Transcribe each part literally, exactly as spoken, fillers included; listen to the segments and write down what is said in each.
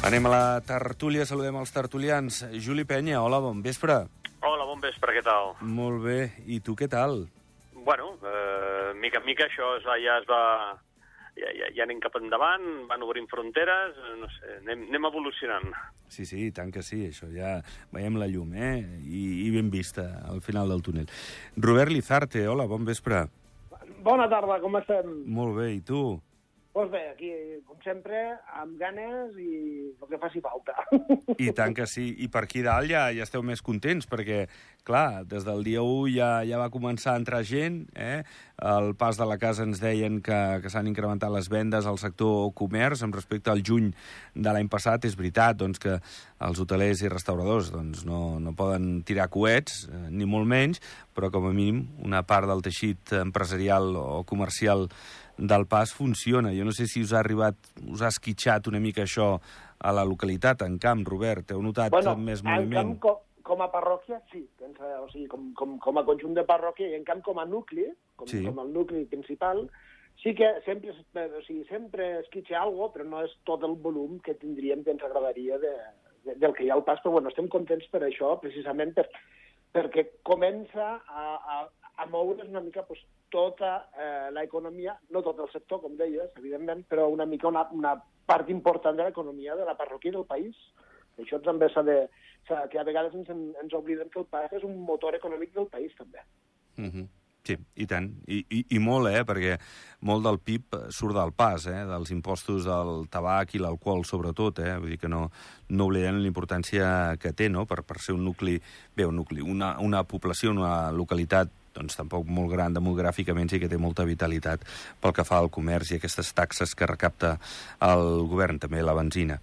Anem a la tertúlia, saludem els tertulians. Juli Penya, hola, bon vespre. Hola, bon vespre, què tal? Molt bé, i tu què tal? Bueno, eh, mica en mica això ja, ja es va... Ja, ja, ja anem cap endavant, van obrint fronteres, no sé, anem, anem evolucionant. Sí, sí, tant que sí, això ja veiem la llum, eh? I, i ben vista, al final del túnel. Robert Lizarte, hola, bon vespre. Bona tarda, com estem? Molt bé, i tu? Doncs bé, aquí, com sempre, amb ganes i el que faci falta. I tant que sí. I per aquí dalt ja, ja esteu més contents, perquè, clar, des del dia u ja, ja va començar a entrar gent, eh? Al Pas de la Casa ens deien que, que s'han incrementat les vendes al sector comerç amb respecte al juny de l'any passat. És veritat doncs, que els hotelers i restauradors doncs, no, no poden tirar coets, eh, ni molt menys, però com a mínim una part del teixit empresarial o comercial del Pas funciona. Jo no sé si us ha arribat, us ha esquitxat una mica això a la localitat, en camp, Robert. Heu notat bueno, més en moviment? camp, com, com a parròquia, sí. Pensa, o sigui, com, com, com a conjunt de parròquia, i en camp com a nucli, com, Sí. com el nucli principal, sí que sempre, o sigui, sempre esquitxa alguna cosa, però no és tot el volum que tindríem que ens agradaria de, de, del que hi ha al Pas. Però bueno, estem contents per això, precisament per, perquè comença a, a, a moure's una mica pues, tota eh, l'economia, no tot el sector, com deies, evidentment, però una mica una, una part important de l'economia de la parròquia i del país. Això també s'ha de... que a vegades ens, ens oblidem que el Pas és un motor econòmic del país, també. Mm-hmm. Sí, i tant. I, i, I molt, eh? Perquè molt del P I B surt del Pas, eh? Dels impostos del tabac i l'alcohol, sobretot, eh? Vull dir que no, no oblidem l'importància que té, no?, per, per ser un nucli... Bé, un nucli, una, una població, una localitat doncs tampoc molt gran demogràficament, sí que té molta vitalitat pel que fa al comerç i aquestes taxes que recapta el govern, també la benzina.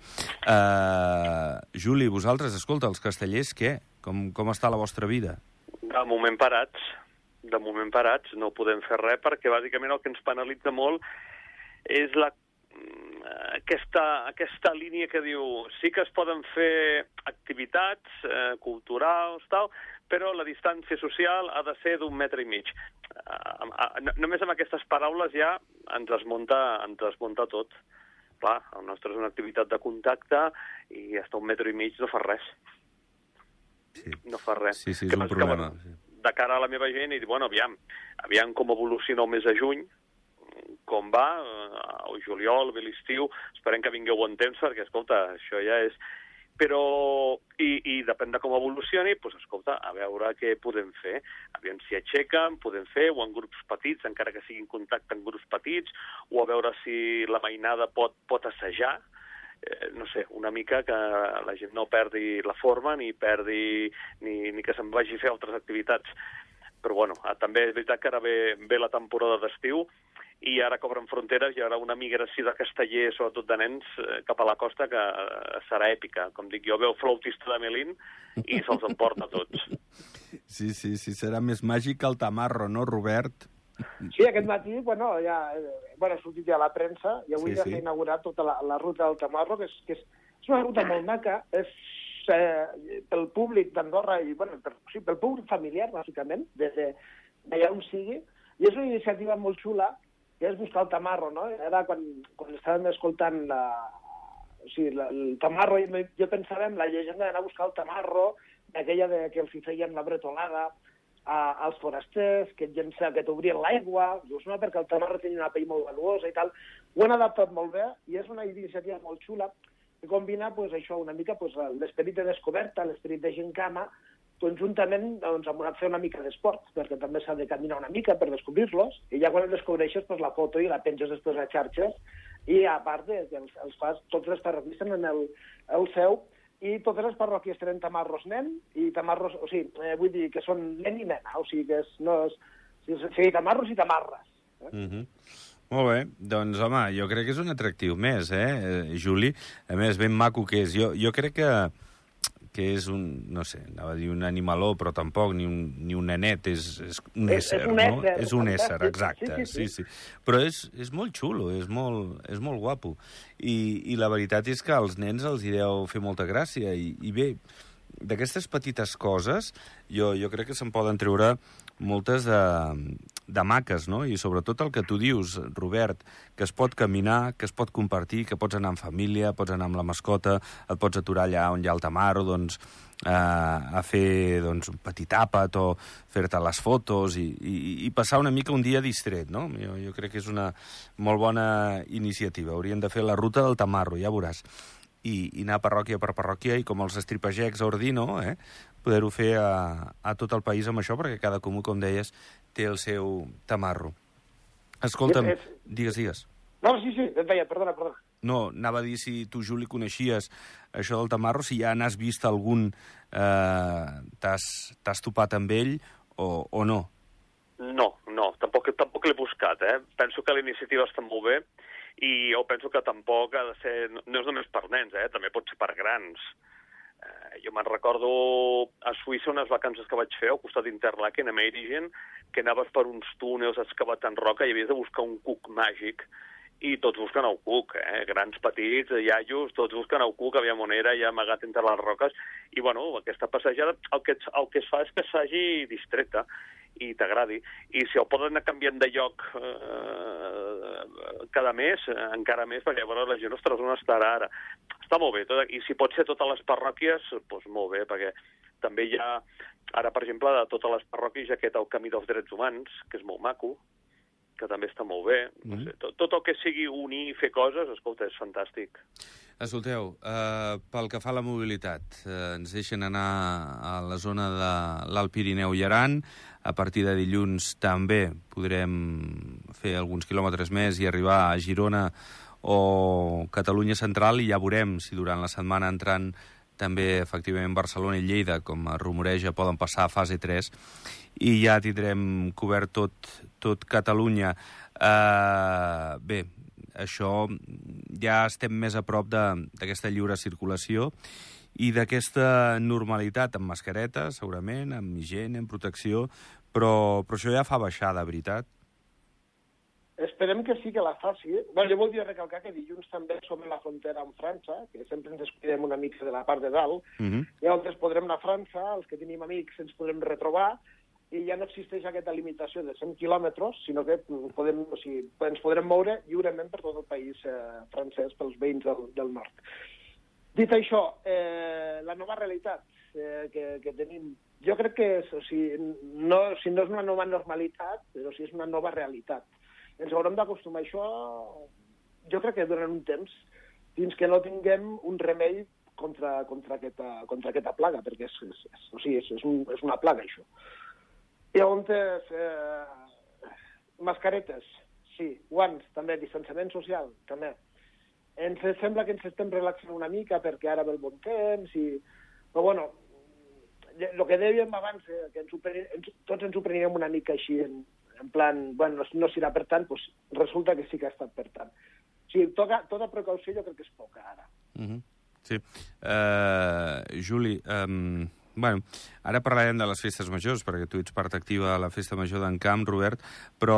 Uh, Juli, vosaltres, escolta, els castellers, què? Com, com està la vostra vida? De moment parats, de moment parats, no podem fer res, perquè bàsicament el que ens penalitza molt és la, aquesta, aquesta línia que diu sí que es poden fer activitats eh, culturals, tal, però la distància social ha de ser d'un metre i mig. Uh, uh, només amb aquestes paraules ja ens desmunta, ens desmunta tot. Clar, el nostre és una activitat de contacte i hasta un metre i mig no fa res. Sí. No fa res. Sí, sí, és que un que, problema. bueno, Sí. de cara a la meva gent, i dir, bueno, aviam, aviam com evoluciona el mes de juny, com va, el juliol, ve l'estiu, esperem que vingueu bon temps, perquè, escolta, això ja és... Però, i, i depèn de com evolucioni, doncs, escolta, a veure què podem fer. Aviam si aixequen, podem fer, o en grups petits, encara que siguin contacte en grups petits, o a veure si la mainada pot, pot assajar, eh, no sé, una mica que la gent no perdi la forma, ni perdi, ni, ni que se'n vagi a fer altres activitats. Però, bueno, també és veritat que ara ve, ve la temporada d'estiu, i ara que obren fronteres hi haurà una migració de castellers, sobretot de nens, cap a la costa, que serà èpica. Com dic, jo veu flautista de Melín i se'ls emporta tots. Sí, sí, sí, serà més màgic que el tamarro, no, Robert? Sí, aquest matí, bueno, ja bueno, ha sortit ja a la premsa, i avui Sí, ja sí. s'ha inaugurat tota la, la ruta del Tamarro, que és, que és, és una ruta molt maca, és eh, pel públic d'Andorra, i bueno, per, sí, pel públic familiar, bàsicament, des de, d'allà on sigui, i és una iniciativa molt xula, que és buscar el tamarro, no? Ara, quan, quan estàvem escoltant la, o sigui, la, el tamarro, jo pensava en la llegenda d'anar a buscar el tamarro, aquella de que els hi feien la bretolada a, als forasters, que et llença, que t'obrien l'aigua, dius, no, perquè el tamarro tenia una pell molt valuosa i tal. Ho han adaptat molt bé, i és una iniciativa molt xula, que combina pues, això una mica pues, l'esperit de descoberta, l'esperit de gincama, conjuntament doncs, amb una, fer una mica d'esport, perquè també s'ha de caminar una mica per descobrir-los, i ja quan els descobreixes, pues, la foto i la penges després a xarxes, i a part de, que els, els fas, tots les parròquies tenen el, el seu, i totes les parròquies tenen tamarros nen, i tamarros, o sigui, eh, vull dir que són nen i nena, o sigui que és, no és, o sigui, tamarros i tamarres. Eh? Mm-hmm. Molt bé, doncs, home, jo crec que és un atractiu més, eh, Juli? A més, ben maco que és. Jo, jo crec que que és un, no sé, anava a dir un animaló, però tampoc, ni un, ni un nenet, és, és un ésser, és un no? ésser, És un ésser, fantàstic. exacte, Sí, sí, sí, sí. Però és, és molt xulo, és molt, és molt guapo. I, I la veritat és que als nens els hi deu fer molta gràcia. I, i bé, d'aquestes petites coses, jo, jo crec que se'n poden treure moltes de, de maques, no? I sobretot el que tu dius, Robert, que es pot caminar, que es pot compartir, que pots anar amb família, pots anar amb la mascota, et pots aturar allà on hi ha el Tamarro, doncs, eh, a fer doncs, un petit àpat o fer-te les fotos i, i, i passar una mica un dia distret, no? Jo, jo crec que és una molt bona iniciativa. Haurien de fer la ruta del Tamarro, ja veuràs. I, i anar parròquia per parròquia i com els estripagecs a Ordino, eh, poder-ho fer a, a tot el país amb això, perquè cada comú, com deies, té el seu Tamarro. Escolta'm, És, és... digues, digues. No, sí, sí, et deia, perdona, perdona. No, anava a dir si tu, Juli, coneixies això del Tamarro, si ja n'has vist algun, eh, t'has topat amb ell o, o no? No, no, tampoc, tampoc l'he buscat, eh? Penso que la iniciativa està molt bé i jo penso que tampoc ha de ser... No és només per nens, eh? També pot ser per grans. Eh, jo me'n recordo a Suïssa unes vacances que vaig fer al costat d'Interlaken, a Meirigen, que anaves per uns túnels excavats en roca i havies de buscar un cuc màgic i tots busquen el cuc, eh? Grans, petits, iaios, tots busquen el cuc, aviam on era, ja amagat entre les roques. I, bueno, aquesta passejada el que, el que es fa és que es faci distreta i t'agradi. I si el poden anar canviant de lloc eh, cada mes, eh, encara més, perquè llavors la gent, ostres, on estarà ara? Està molt bé. Tot, i si pot ser totes les parròquies, doncs molt bé, perquè també hi ha, ara, per exemple, de totes les parròquies, hi ha aquest el Camí dels Drets Humans, que és molt maco, que també està molt bé. No sé, tot, tot el que sigui unir i fer coses, escolta, és fantàstic. Escolteu, eh, pel que fa a la mobilitat, eh, ens deixen anar a la zona de l'Alt Pirineu i Aran. A partir de dilluns també podrem fer alguns quilòmetres més i arribar a Girona o Catalunya Central i ja veurem si durant la setmana entrant també, efectivament, Barcelona i Lleida, com es rumoreja, poden passar a fase tres i ja tindrem cobert tot, tot Catalunya. Uh, bé, això ja estem més a prop d'aquesta lliure circulació i d'aquesta normalitat, amb mascareta, segurament, amb higiene, amb protecció, però, però això ja fa baixar, de veritat. Esperem que sí que la faci. Bueno, jo voldria recalcar que dilluns també som a la frontera amb França, que sempre ens descuidem una mica de la part de dalt. Uh-huh. Llavors podrem anar a França, els que tenim amics ens podrem retrobar, i ja no existeix aquesta limitació de cent quilòmetres, sinó que podem, o sigui, ens podrem moure lliurement per tot el país eh, francès, pels veïns del, del nord. Dit això, eh, la nova realitat eh, que, que tenim, jo crec que és, o sigui, no, si no és una nova normalitat, però si és una nova realitat. Ens haurem d'acostumar a això, jo crec que durant un temps, fins que no tinguem un remei contra, contra, aquesta, contra aquesta plaga, perquè és, és, és, o sigui, és, és, un, és una plaga, això. I llavors, eh, mascaretes, sí, guants, també, distanciament social, també. Ens sembla que ens estem relaxant una mica perquè ara ve el bon temps, i... però bueno, el que dèiem abans, eh, que ens ho, ens, tots ens ho preníem una mica així, en, en plan, bueno, no serà per tant, doncs resulta que sí que ha estat per tant. O sigui, toca, tota precaució jo crec que és poca, ara. Uh-huh. Sí. Uh, Juli, um, bueno, ara parlarem de les festes majors, perquè tu ets part activa a la festa major d'en Camp, Robert, però,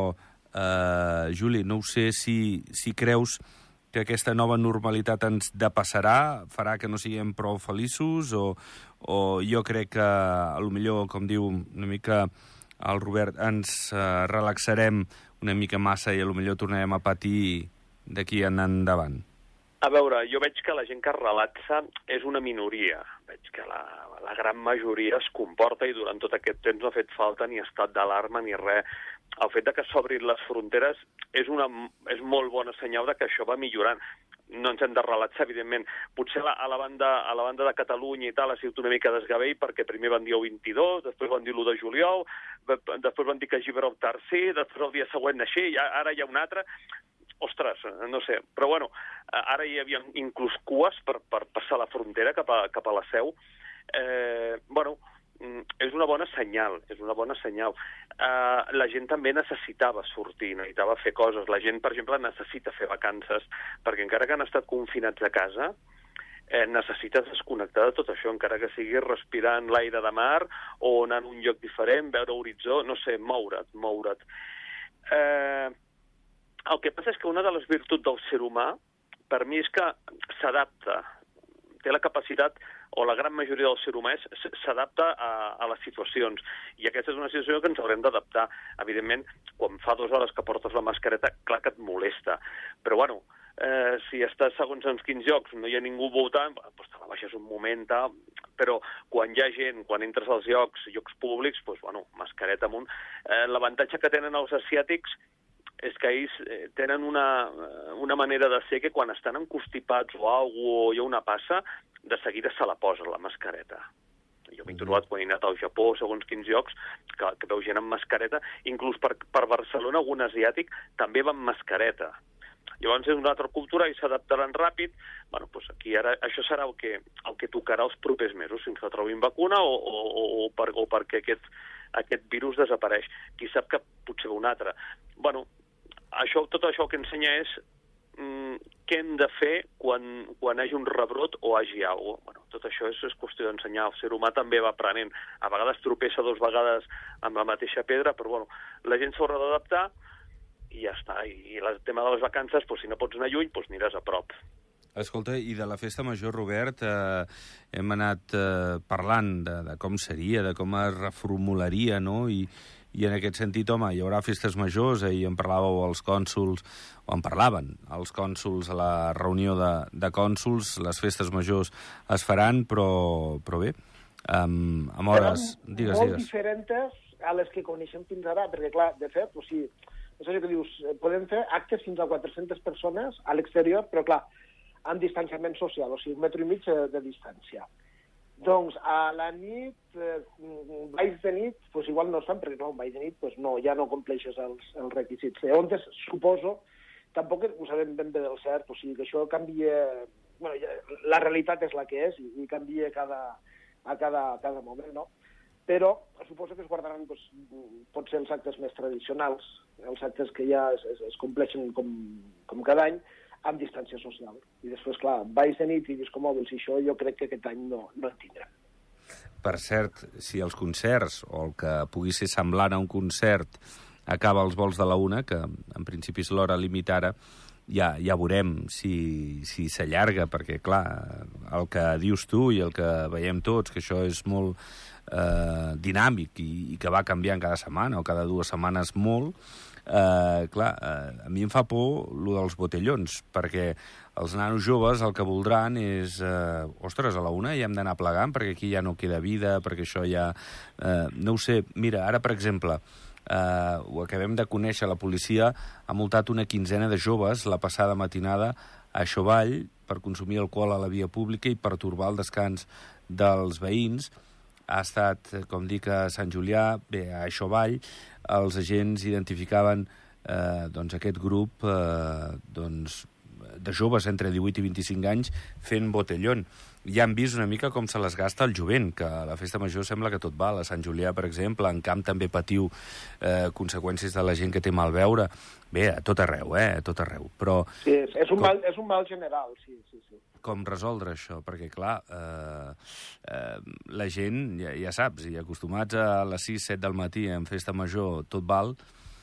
uh, Juli, no ho sé si, si creus que aquesta nova normalitat ens depassarà, farà que no siguem prou feliços, o, o jo crec que, a lo millor, com diu una mica el Robert, ens uh, relaxarem una mica massa i a lo millor tornarem a patir d'aquí en endavant. A veure, jo veig que la gent que es relaxa és una minoria. Veig que la, la gran majoria es comporta i durant tot aquest temps no ha fet falta ni estat d'alarma ni res. El fet de que s'obrin les fronteres és, una, és molt bona senyal de que això va millorant. No ens hem de relaxar, evidentment. Potser a la, banda, a la banda de Catalunya i tal ha sigut una mica desgavell perquè primer van dir el vint-i-dos, després van dir l'u de juliol, després van dir que Gibraltar sí, després el dia següent així, i ara hi ha un altre. Ostres, no sé, però bueno, ara hi havia inclús cues per, per passar la frontera cap a, cap a la Seu. Eh, bueno, és una bona senyal, és una bona senyal. Uh, la gent també necessitava sortir, necessitava fer coses. La gent, per exemple, necessita fer vacances, perquè encara que han estat confinats a casa, eh, necessites desconnectar de tot això, encara que sigui respirant l'aire de mar o anar a un lloc diferent, veure horitzó, no sé, moure't, moure't. Eh, el que passa és que una de les virtuts del ser humà, per mi, és que s'adapta, té la capacitat o la gran majoria del ser humà s'adapta a, a les situacions. I aquesta és una situació que ens haurem d'adaptar. Evidentment, quan fa dues hores que portes la mascareta, clar que et molesta. Però, bueno, eh, si estàs segons en quins llocs, no hi ha ningú voltant, doncs te la baixes un moment, tal, però quan hi ha gent, quan entres als llocs, llocs públics, doncs, bueno, mascareta amunt. Eh, L'avantatge que tenen els asiàtics és que ells tenen una, una manera de ser que quan estan encostipats o alguna o hi ha una passa, de seguida se la posa la mascareta. Jo m'he trobat quan he anat al Japó, segons quins llocs, que, que veu gent amb mascareta. Inclús per, per Barcelona, algun asiàtic també va amb mascareta. Llavors és una altra cultura i s'adaptaran ràpid. Bueno, doncs aquí ara això serà el que, el que tocarà els propers mesos, fins que trobin vacuna o, o, o, o, per, o perquè aquest, aquest virus desapareix. Qui sap que potser ve un altre. Bueno, això, tot això que ensenya és mm, què hem de fer quan, quan hi hagi un rebrot o hi hagi alguna cosa. Bueno, tot això és, és qüestió d'ensenyar. El ser humà també va aprenent. A vegades tropessa dues vegades amb la mateixa pedra, però bueno, la gent s'haurà d'adaptar i ja està. I el tema de les vacances, doncs, si no pots anar lluny, doncs aniràs a prop. Escolta, i de la festa major, Robert, eh, hem anat eh, parlant de, de com seria, de com es reformularia, no?, i, i en aquest sentit, home, hi haurà festes majors, eh, i en parlàveu els cònsols, o en parlaven els cònsols a la reunió de, de cònsols, les festes majors es faran, però, però bé, amb, amb hores... Digues, molt digues. diferents a les que coneixem fins ara, perquè, clar, de fet, o sigui, és allò que dius, podem fer actes fins a quatre-centes persones a l'exterior, però, clar, amb distanciament social, o sigui, un metro i mig de distància. Doncs a la nit, eh, balls de nit, doncs igual no es fan, perquè no, balls de nit doncs no, ja no compleixes els, els requisits. Llavors, suposo, tampoc ho sabem ben bé del cert, o sigui que això canvia... Bueno, ja, la realitat és la que és i, i canvia cada, a cada, cada moment, no? Però suposo que es guardaran doncs, potser els actes més tradicionals, els actes que ja es, es, es compleixen com, com cada any, amb distància social. I després, clar, balls de nit i discomòbils i això jo crec que aquest any no, no en tindrà. Per cert, si els concerts, o el que pugui ser semblant a un concert, acaba als vols de la una, que en principi és l'hora límit ara, ja, ja veurem si, si s'allarga, perquè, clar, el que dius tu i el que veiem tots, que això és molt eh, dinàmic i, i que va canviant cada setmana o cada dues setmanes molt, eh, clar, eh, a mi em fa por lo dels botellons, perquè els nanos joves el que voldran és, eh, ostres, a la una ja hem d'anar plegant perquè aquí ja no queda vida, perquè això ja... Eh, no ho sé, mira, ara, per exemple... Uh, ho acabem de conèixer, la policia ha multat una quinzena de joves la passada matinada a Xovall per consumir alcohol a la via pública i pertorbar el descans dels veïns. Ha estat, com dic, a Sant Julià, bé, a Xovall, els agents identificaven eh, doncs aquest grup eh, doncs, de joves entre divuit i vint-i-cinc anys fent botellón. Ja han vist una mica com se les gasta el jovent, que a la festa major sembla que tot val. A Sant Julià, per exemple, en Camp també patiu eh, conseqüències de la gent que té mal veure. Bé, a tot arreu, eh? A tot arreu. Però... Sí, és un, com... mal, és un mal general, sí, sí, sí. Com resoldre això? Perquè, clar, eh, eh, la gent, ja, ja saps, i acostumats a les sis, set del matí en festa major tot val,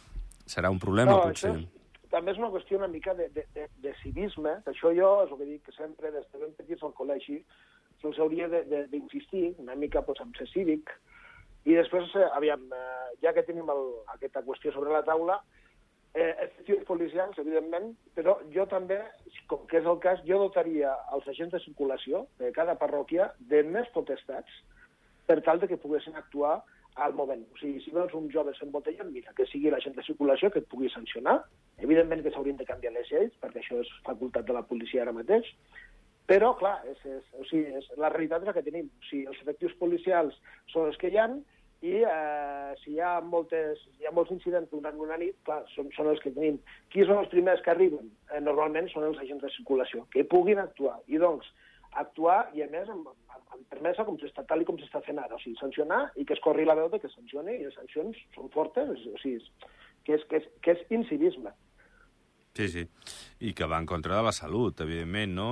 serà un problema, no, potser. Això... També és una qüestió una mica de, de, de, de civisme. Això jo, és el que dic que sempre, des de ben petits al col·legi, se'ls hauria d'insistir una mica doncs, en ser cívic. I després, aviam, eh, ja que tenim el, aquesta qüestió sobre la taula, eh, efectius policials, evidentment, però jo també, com que és el cas, jo dotaria els agents de circulació de cada parròquia de més potestats per tal de que poguessin actuar al moment. O sigui, si veus un jove s'embotellen, mira, que sigui l'agent de circulació que et pugui sancionar. Evidentment que s'haurien de canviar les lleis, perquè això és facultat de la policia ara mateix, però, clar, és, és, o sigui, és, la realitat és la que tenim. O sigui, els efectius policials són els que hi ha, i eh, si hi ha, moltes, hi ha molts incidents durant una nit, clar, són, són els que tenim. Qui són els primers que arriben? Eh, normalment són els agents de circulació, que puguin actuar. I, doncs, actuar, i a més, amb, amb, amb permesa, com s'està tal i com s'està fent ara. O sigui, sancionar i que es corri la veu de que sancioni, i les sancions són fortes, o sigui, que és, que és, que és incivisme. Sí, sí, i que va en contra de la salut, evidentment, no?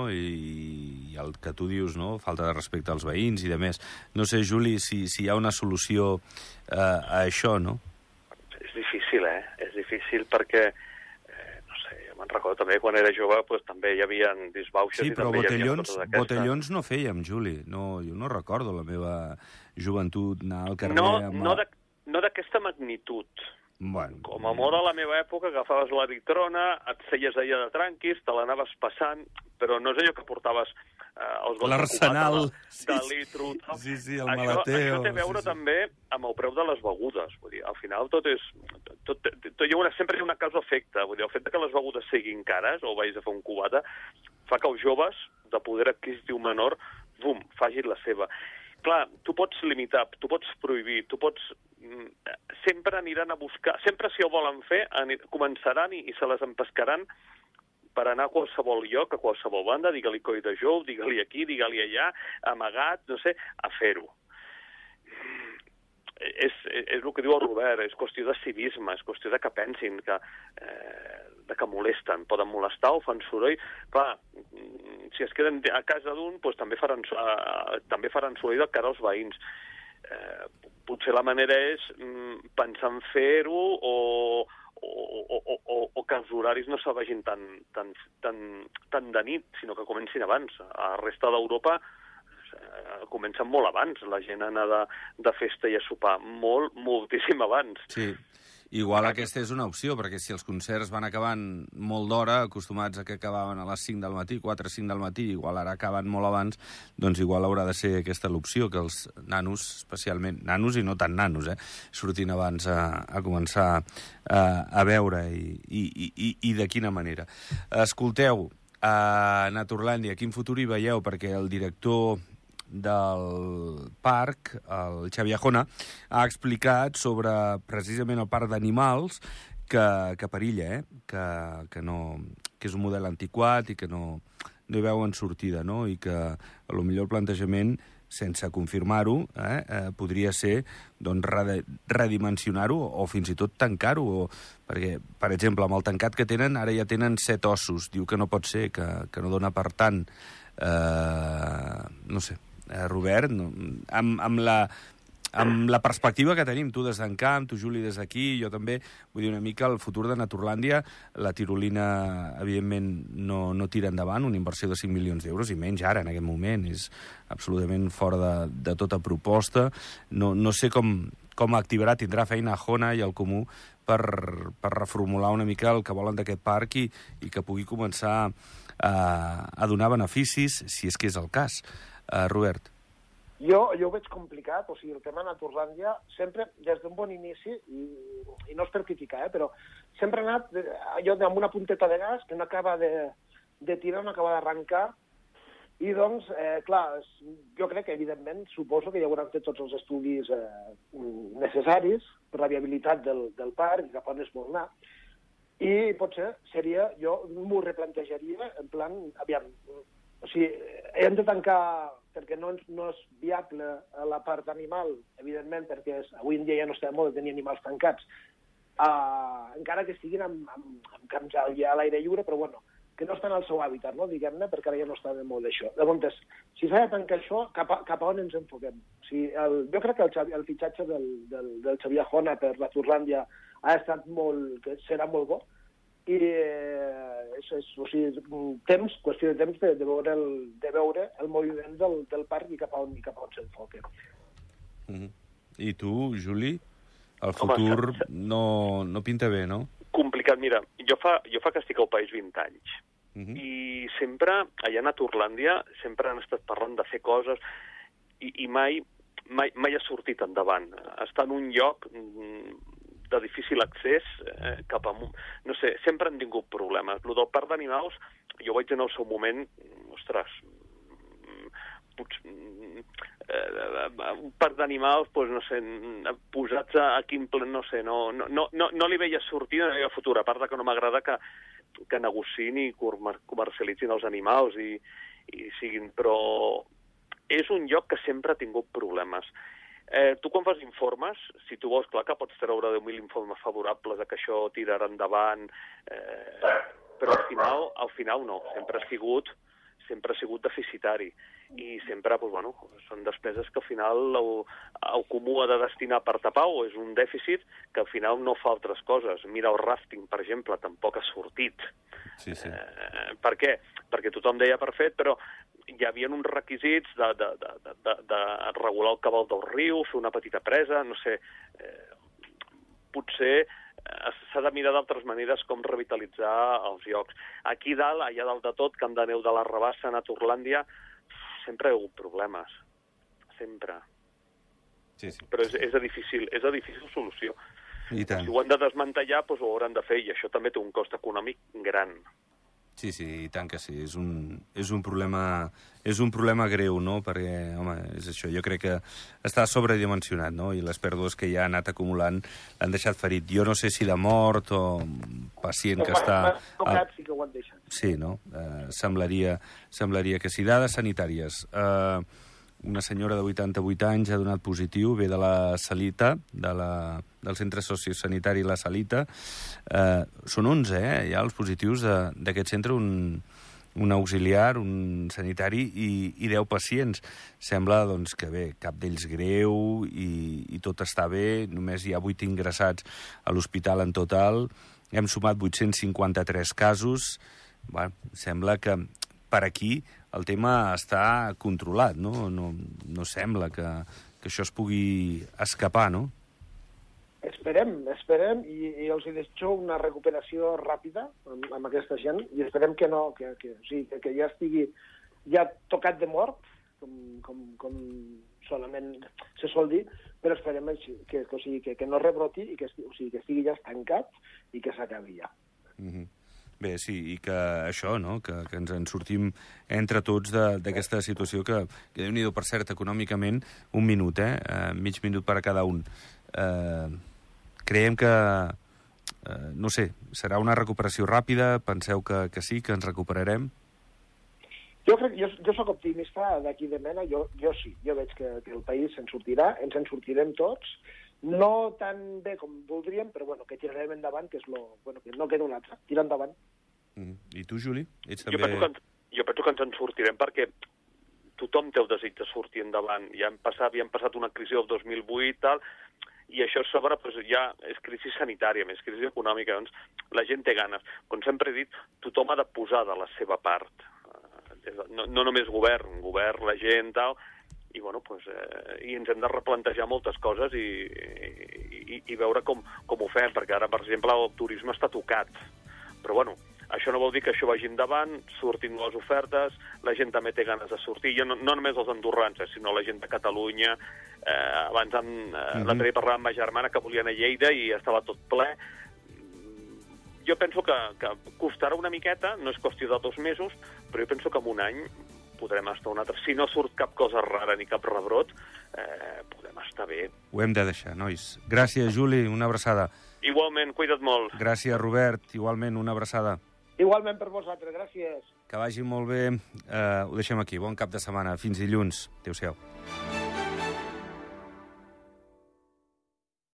I, i el que tu dius, no? Falta de respecte als veïns i de més. No sé, Juli, si, si hi ha una solució eh, a això, no? És difícil, eh? És difícil perquè, eh, no sé, me'n recordo també, quan era jove, pues, també hi havia disbauxes sí, i també hi havia totes aquestes. botellons no fèiem, Juli. No, jo no recordo la meva joventut anar al carrer... No, amb... no, de, no d'aquesta magnitud. Bueno, Com a molt a la meva època, agafaves la litrona, et feies allà de tranquis, te l'anaves passant, però no és allò que portaves eh, els gots l'arsenal de, sí, de litro. Tal. Sí, sí, el això, maleteo. Això té a veure sí, sí. també amb el preu de les begudes. Vull dir, al final tot és... Tot, tot, tot, hi ha una, sempre hi ha una causa-efecte. Vull dir, el fet que les begudes siguin cares, o vagis a fer un cubata, fa que els joves, de poder adquisitiu menor, bum, fagin la seva. Clar, tu pots limitar, tu pots prohibir, tu pots... Sempre aniran a buscar... Sempre, si ho volen fer, començaran i, i se les empescaran per anar a qualsevol lloc, a qualsevol banda, digue-li coi de jou, digue-li aquí, digue-li allà, amagat, no sé, a fer-ho. És, és el que diu el Robert, és qüestió de civisme, és qüestió de que pensin, que, eh, de que molesten, poden molestar o fan soroll. Clar, si es queden a casa d'un, doncs també faran, eh, també faran soroll de cara als veïns. Eh, potser la manera és mm, pensar en fer-ho o, o, o, o, o que els horaris no se vagin tan, tan, tan, tan de nit, sinó que comencin abans. A la resta d'Europa eh, comencen molt abans. La gent anar de, de festa i a sopar molt, moltíssim abans. Sí. Igual aquesta és una opció, perquè si els concerts van acabant molt d'hora, acostumats a que acabaven a les cinc del matí, quatre o cinc del matí, igual ara acaben molt abans, doncs igual haurà de ser aquesta l'opció, que els nanos, especialment nanos i no tan nanos, eh, surtin abans a, a començar a, a veure i, i, i, i de quina manera. Escolteu, a Naturlàndia, quin futur hi veieu? Perquè el director del parc, el Xavier Jona, ha explicat sobre precisament el parc d'animals que, que perilla, eh? que, que, no, que és un model antiquat i que no, no hi veuen sortida, no? I que potser el plantejament, sense confirmar-ho, eh, eh, podria ser doncs, redimensionar-ho o fins i tot tancar-ho. O... Perquè, per exemple, amb el tancat que tenen, ara ja tenen set ossos. Diu que no pot ser, que, que no dona per tant. Eh, no sé. Eh, Robert, no, amb, amb, la, amb la perspectiva que tenim, tu des d'en Camp, tu, Juli, des d'aquí, jo també, vull dir una mica el futur de Naturlàndia, la tirolina, evidentment, no, no tira endavant, una inversió de cinc milions d'euros, i menys ara, en aquest moment, és absolutament fora de, de tota proposta. No, no sé com, com activarà, tindrà feina a Jona i al Comú per, per reformular una mica el que volen d'aquest parc i, i que pugui començar a, a donar beneficis, si és que és el cas. Uh, Robert. Jo, jo ho veig complicat, o sigui, el tema Naturlàndia sempre, des d'un bon inici, i, i no és per criticar, eh, però sempre ha anat allò amb una punteta de gas que no acaba de, de tirar, no acaba d'arrencar, i doncs, eh, clar, jo crec que, evidentment, suposo que ja hauran fet tots els estudis eh, necessaris per la viabilitat del, del parc i cap on es vol anar, i potser seria, jo m'ho replantejaria, en plan, aviam, o sigui, hem de tancar, perquè no, no és viable la part animal, evidentment, perquè és, avui en dia ja no està de moda tenir animals tancats, uh, encara que estiguin amb, amb, amb camps ja a l'aire lliure, però bueno, que no estan al seu hàbitat, no, diguem-ne, perquè ara ja no està de moda això. Llavors, si s'ha de tancar això, cap a, cap a on ens enfoquem? O sigui, el, jo crec que el, Xavi, el fitxatge del, del, del Xavier Jona per la Naturlàndia ha estat molt, que serà molt bo, i eh, és, és, o sigui, temps, qüestió de temps de, de, veure, el, de veure el moviment del, del parc i cap a on, i cap a on s'enfoca. Mm-hmm. I tu, Juli? El futur Home, no, no pinta bé, no? Complicat. Mira, jo fa, jo fa que estic al país vint anys. Mm-hmm. I sempre, allà a Naturlàndia, sempre han estat parlant de fer coses i, i mai, mai, mai ha sortit endavant. Està en un lloc de difícil accés eh, cap a... No sé, sempre han tingut problemes. El del parc d'animals, jo vaig en el seu moment, ostres, potser, eh, un parc d'animals, doncs, no sé, posats aquí en ple, no sé, no, no, no, no li veia sortida, no li veia futur, a part de que no m'agrada que, que negociïn i comercialitzin els animals i, i siguin, però és un lloc que sempre ha tingut problemes. Eh, tu quan fas informes, si tu vols, clar que pots treure deu mil informes favorables a que això tirarà endavant, eh, però al final, al final no, sempre ha sigut, sempre ha sigut deficitari. i sempre, doncs, bueno, són despeses que al final el, el comú ha de destinar per tapar, o és un dèficit que al final no fa altres coses. Mira, el rafting, per exemple, tampoc ha sortit. Sí, sí. Eh, per què? Perquè tothom deia perfecte, però hi havia uns requisits de, de, de, de, de regular el cabal del riu, fer una petita presa, no sé, eh, potser s'ha de mirar d'altres maneres com revitalitzar els llocs. Aquí dalt, allà dalt de tot, Camp de Neu de la Rabassa, a Turlàndia, sempre hi ha hagut problemes. Sempre. Sí, sí. Però és, és, de difícil, és de difícil solució. I tant. Si ho han de desmantellar, doncs ho hauran de fer, i això també té un cost econòmic gran. Sí, sí, i tant que sí. És un, és un problema és un problema greu, no? Perquè, home, és això, jo crec que està sobredimensionat, no? I les pèrdues que ja ha anat acumulant l'han deixat ferit. Jo no sé si de mort o pacient que està... Tocat sí que ho han deixat. Sí, no? Eh, semblaria, semblaria que sí. Dades sanitàries. Eh, una senyora de vuitanta-vuit anys ha donat positiu, ve de la Salita, de la, del centre sociosanitari La Salita. Eh, són onze, eh, ja, els positius d'aquest centre, un, un auxiliar, un sanitari i, i deu pacients. Sembla, doncs, que bé, cap d'ells greu i, i tot està bé, només hi ha vuit ingressats a l'hospital en total. Hem sumat vuit-cents cinquanta-tres casos. Bé, sembla que per aquí el tema està controlat, no? No, no sembla que, que això es pugui escapar, no? Esperem, esperem, i, i els desitjo una recuperació ràpida amb, amb aquesta gent, i esperem que no, que, que, o sigui, que, que ja estigui ja tocat de mort, com, com, com solament se sol dir, però esperem que, que, o sigui, que, que no rebroti i que, o sigui, que estigui ja estancat i que s'acabi ja. Mm-hmm. Bé, sí, i que això, no?, que, que ens en sortim entre tots d'aquesta situació que, que Déu-n'hi-do, per cert, econòmicament, un minut, eh? eh? Mig minut per a cada un. Eh, creiem que, eh, no sé, serà una recuperació ràpida? Penseu que, que sí, que ens recuperarem? Jo crec, jo, jo soc optimista d'aquí de mena, jo, jo sí, jo veig que, que el país se'n sortirà, ens en sortirem tots, no tan bé com voldríem, però bueno, que tirarem endavant, que és lo... Bueno, que no queda un altre. Tira endavant. Mm. I tu, Juli? Ets també... jo, penso que ens, jo penso que ens en sortirem perquè tothom té el desig de sortir endavant. Ja hem passat, havíem passat una crisi del dos mil vuit, tal, i això a sobre doncs, ja és crisi sanitària, més crisi econòmica. Doncs la gent té ganes. Com sempre he dit, tothom ha de posar de la seva part. No, no només govern, govern, la gent, tal... I, bueno, pues, eh, i ens hem de replantejar moltes coses i, i, i veure com, com ho fem, perquè ara, per exemple, el turisme està tocat. Però, bueno, això no vol dir que això vagi endavant, surtin les ofertes, la gent també té ganes de sortir, ja no, no només els andorrans, eh, sinó la gent de Catalunya. Eh, abans, en, eh, mm-hmm. l'altre dia parlàvem amb ma germana que volien a Lleida i estava tot ple. Jo penso que, que costarà una miqueta, no és qüestió de dos mesos, però jo penso que en un any podrem estar un altre. Si no surt cap cosa rara ni cap rebrot, eh, podem estar bé. Ho hem de deixar, nois. Gràcies, Juli, una abraçada. Igualment, cuida't molt. Gràcies, Robert, igualment, una abraçada. Igualment per vosaltres, gràcies. Que vagi molt bé. Eh, ho deixem aquí. Bon cap de setmana. Fins dilluns. Adéu-siau.